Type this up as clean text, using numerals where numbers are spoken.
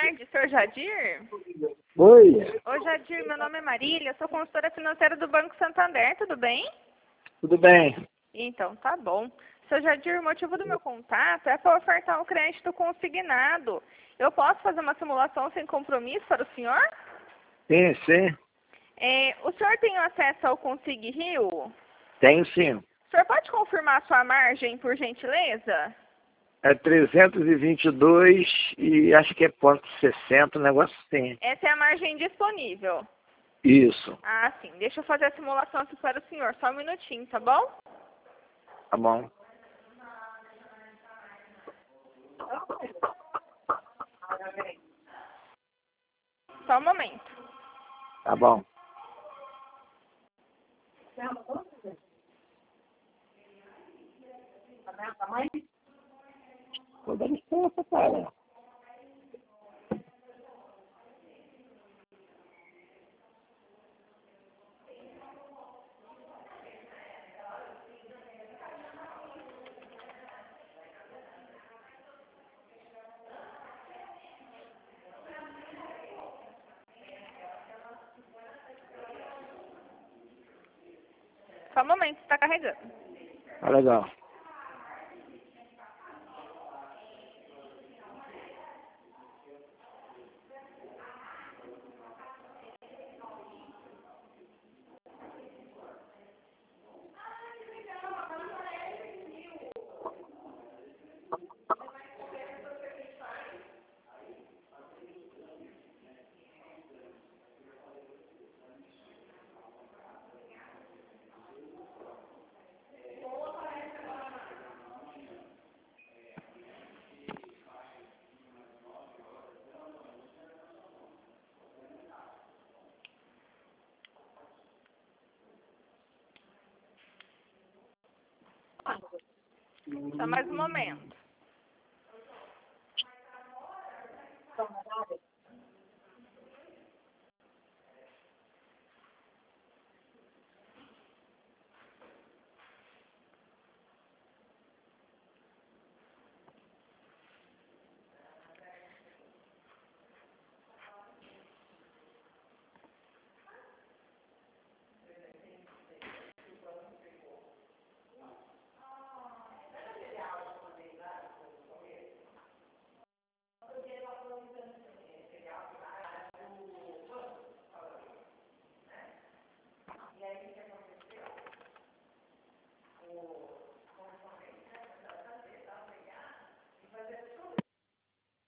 tarde, senhor Jadir. Oi, Oi, Jadir, meu nome é Marília, sou consultora financeira do Banco Santander, tudo bem? tudo bem? Então, tá bom. Seu Jadir, o motivo do meu contato é para ofertar um crédito consignado. Eu posso fazer uma simulação sem compromisso para o senhor? Sim, sim, O senhor tem acesso ao Consig Rio? O tenho sim. senhor pode confirmar a sua margem, por gentileza? É 322 e acho que é ponto 60, o negócio tem. Essa é a margem disponível. Isso, Ah, sim. Deixa eu fazer a simulação aqui para o senhor. Só um minutinho, tá bom? tá bom. Só um momento. Tá bom. Vou dar licença, cara. Só um momento, está carregando. Tá legal. Só mais um momento.